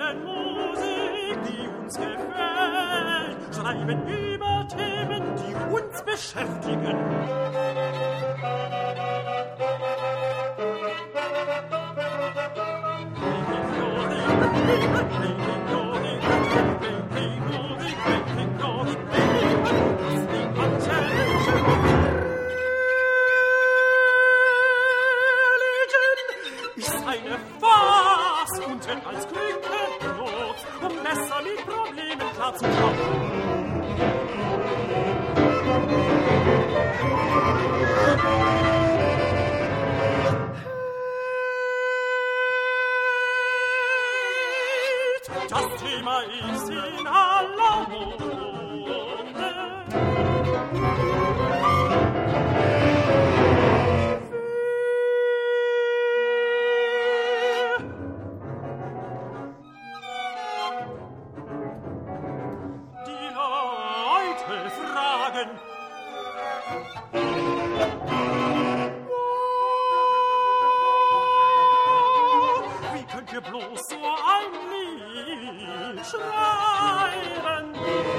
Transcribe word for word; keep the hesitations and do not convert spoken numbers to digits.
schreiben Musik, die uns gefällt, schreiben über Themen, die uns beschäftigen. Eine Farce und wird als Glück benutzt, um besser mit Problemen klarzukommen. Das Thema ist in aller Munde. Wie könnt ihr bloß so ein Lied schreiben?